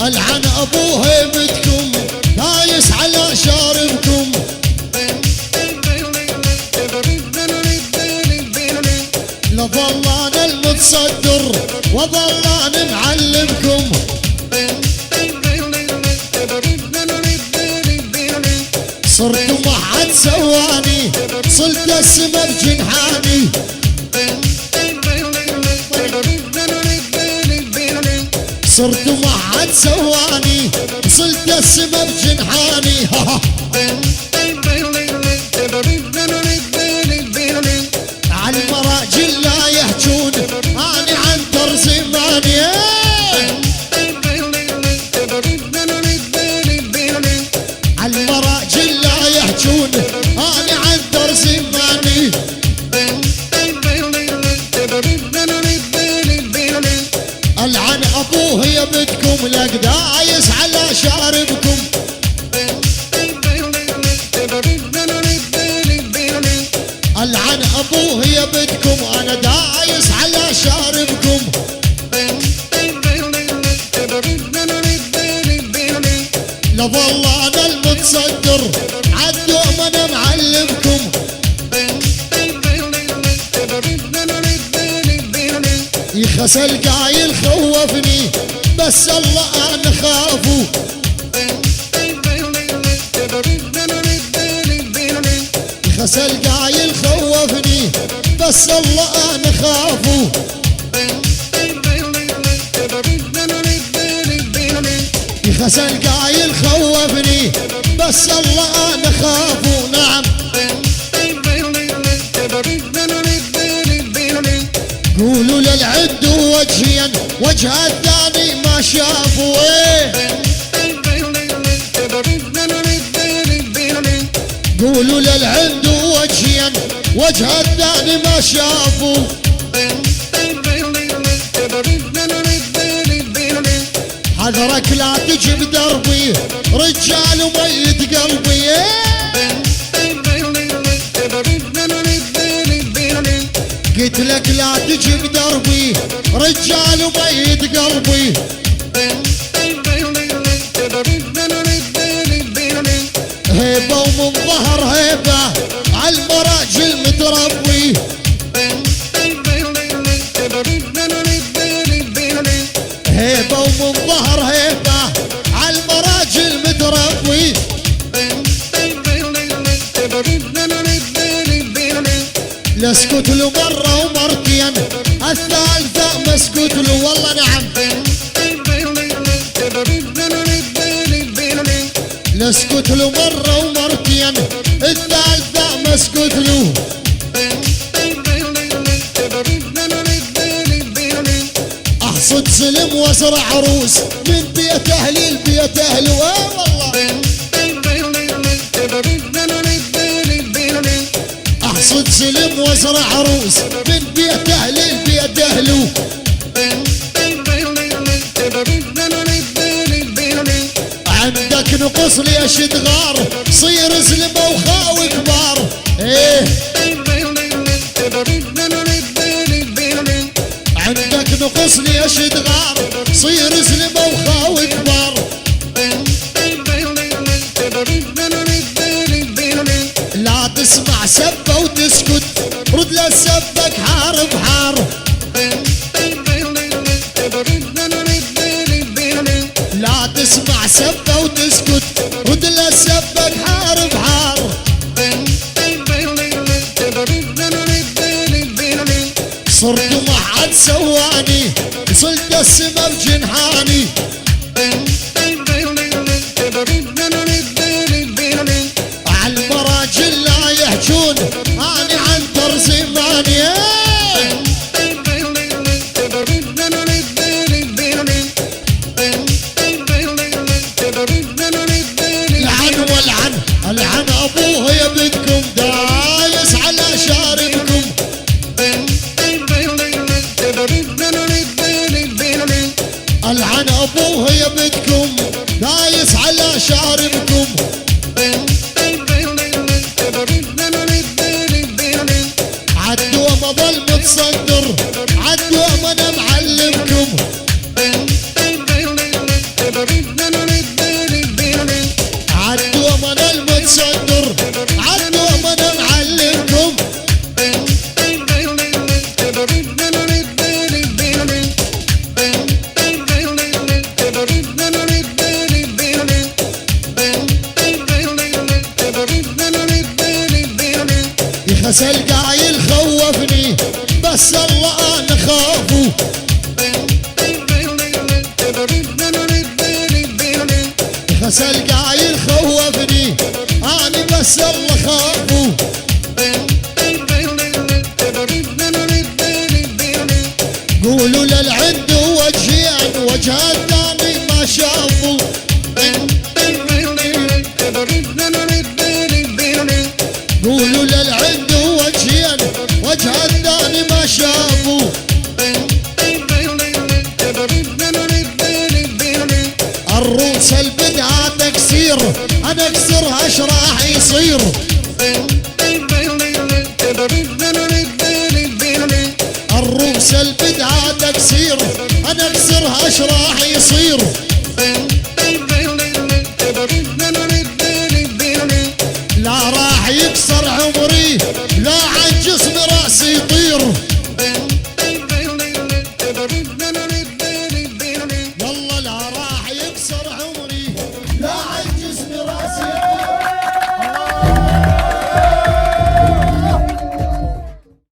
العن ابو هيبتكم دايس على شاربكم. لظلان المتصدر وظلان معلمكم. صرت ما حد سواني صلت السما بجنحاني. صرت ما حد سواني صلت السما بجنحاني. على المراجل لا يحجون اني عنتر زماني. على المراجل لا يحجون اني عنتر زماني. العن ابوه يبدكم لك دايس على شاربكم. العن ابوه يبدكم انا دايس على شاربكم. لظلان المتصدر عالدوم انا معلمكم. يخس القايل خوفني بس الله انا خافه. يخس القايل خوفني بس الله انا خافه. يخس القايل خوفني بس الله انا خافه. نعم قولوا للعد وجهيا وجه الثاني ما شافوا. قولوا للعد وجهيا وجه الثاني ما شافوا. حذرك لا تجي بدربي رجال وميت قلبي. قلت لك لا تجي بدربي رجال وميت قلبي. هيبة ومن ظهر هيبة عالمراجل متربي. هيبة ومن ظهر هيبة عالمراجل متربي. لاسكت له مرة ومرتين الثالثة مسكت له والله. نعم لاسكت له مرة ومرتين الثالثة مسكت له. احصد سلم وازرع عروس من بيت اهلي لبيت اهله. والله احصد سلم وازرع عروس من بيت اهلي لبيت اهله. عندك نقص ليش تغار صير زلمه وخاوي كبار. ايه عندك نقص ليش تغار صير زلمه وخاوي كبار. لا تسمع سبه وتسكت رد لسبك حار بحار. لا تسمع سبه وتسكت رد لسبك حار بحار. صرت ما حد سواني صلت السما بجنحاني. عالمراجل لا يحجون اني عنتر زماني. العن والعن العن ابوه يبدكم دايس على شاربكم. العن ابوه يبدكم دايس على شاربكم. عالدوم اظل متصدر عالدوم انا معلمكم. بس القايل خوفني بس الله انا خافه بس القايل خوفني انا بس الله خافه قولوا للعند وجهين وجه الثاني ما شافوا قولوا للعند وجهين وجه الثاني ما شافوا الروس البدعة تكسير انا اكسرها ايش راح يصير الروس البدعة تكسير انا اكسرها ايش راح يصير